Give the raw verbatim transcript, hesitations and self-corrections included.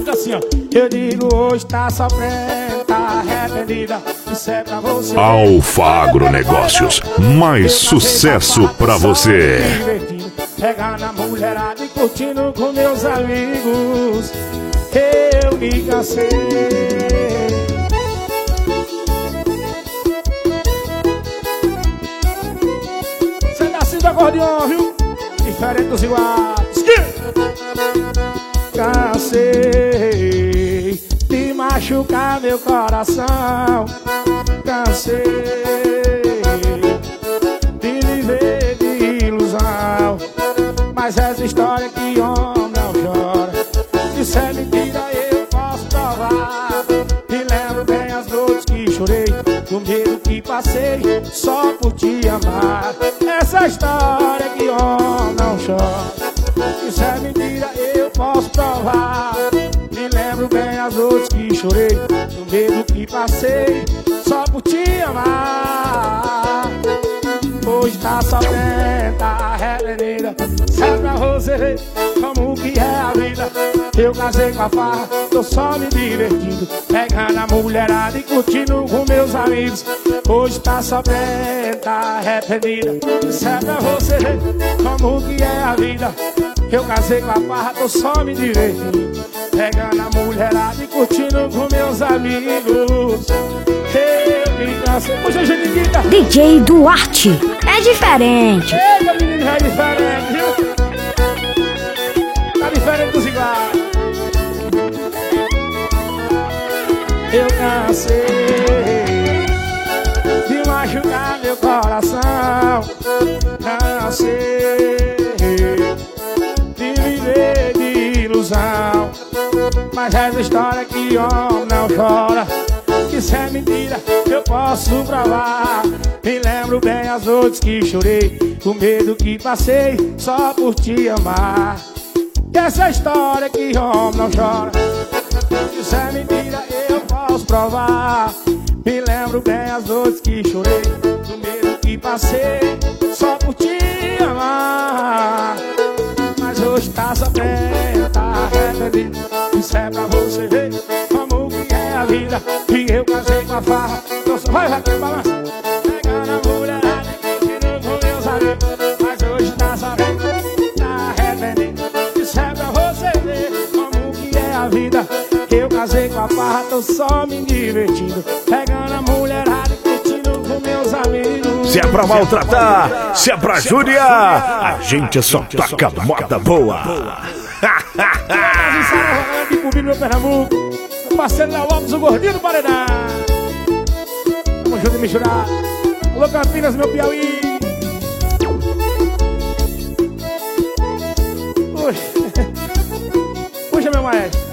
fica assim, ó. Eu digo hoje tá sofrendo, tá arrependida. Isso é pra você. Alfa Agronegócios, mais sucesso pra você. Pegar na mulherada e curtindo com meus amigos. Eu me cansei. Você é assim do acordeon, viu? Diferente dos iguais. Cansei de machucar meu coração. Cansei de viver de ilusão. Mas essa história que homem não chora. Isso é mentira, eu posso provar. Me lembro bem as noites que chorei, do medo que passei só por te amar. Essa história que homem não chora. Isso é mentira, eu posso provar. Me lembro bem as noites que chorei, do medo que passei só por te amar. Hoje tá sofrendo, tá arrependida. Sabe pra você ver como que é a vida. Eu casei com a farra, tô só me divertindo, pegando a mulherada e curtindo com meus amigos. Hoje tá sofrendo, tá arrependida. Sabe pra você ver como que é a vida. Eu casei com a farra, tô só me divertindo, pegando a mulherada e curtindo com meus amigos. Eu me cansei. Hoje é Geniguita. D J Duarte é diferente. Eita, menino, é diferente, viu? Tá diferente dos iguais. Eu cansei de machucar meu coração. Cansei de viver de ilusão. Mas essa história que homem não chora. Isso é mentira, eu posso provar. Me lembro bem as noites que chorei, o medo que passei só por te amar. Essa história que homem não chora. Isso é mentira, eu posso provar. Me lembro bem as noites que chorei, do medo que passei só por te amar. Mas hoje tá sofrendo, tá arrependido. Isso é pra você ver como que é a vida. E eu casei com a farra, eu só vai, vai, balança. Pegando a mulherada e curtindo com meus amigos. Mas hoje tá sofrendo, tá arrependido. Isso é pra você ver como que é a vida. Eu casei com a farra, tô só me divertindo, pegando a mulherada e curtindo com meus amigos. Se é pra maltratar, se é pra judiar, a gente só toca moda boa. De Cubinho, meu Pernambuco, meu parceiro Léo Alves, o gordinho do Paredão. Tamo junto e misturado. Alô, Campinas, meu Piauí. Puxa, puxa, meu maestro.